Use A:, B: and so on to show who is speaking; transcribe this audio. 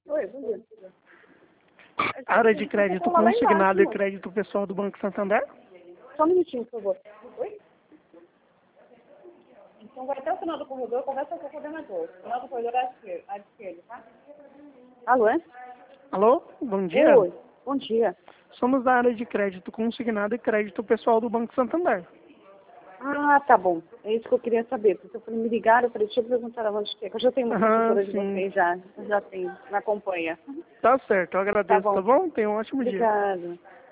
A: Oi, bom dia.
B: Área de crédito consignado e crédito pessoal do Banco Santander?
A: Só um minutinho, por favor. Oi? Então vai até o final do corredor, conversa com o coordenador. O final do corredor é à esquerda, tá? Alô, é?
B: Alô, bom dia.
A: Oi, bom dia.
B: Somos da área de crédito consignado e crédito pessoal do Banco Santander.
A: Ah, tá bom. É isso que eu queria saber. Porque quando me ligaram, eu falei, deixa eu perguntar onde que é. Que eu já tenho uma professora de
B: Sim.
A: vocês já. Eu já tenho, me acompanha.
B: Tá certo, eu
A: Tá
B: agradeço,
A: bom.
B: tá bom? Tenha um ótimo dia.
A: Obrigada.